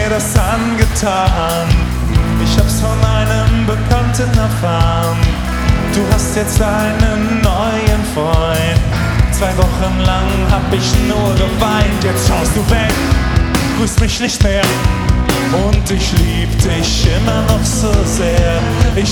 mir das angetan? Ich hab's von einem Bekannten erfahren. Du hast jetzt einen neuen Freund. 2 Wochen lang hab ich nur geweint. Jetzt schaust du weg, grüßt mich nicht mehr. Und ich lieb dich immer noch so sehr. Ich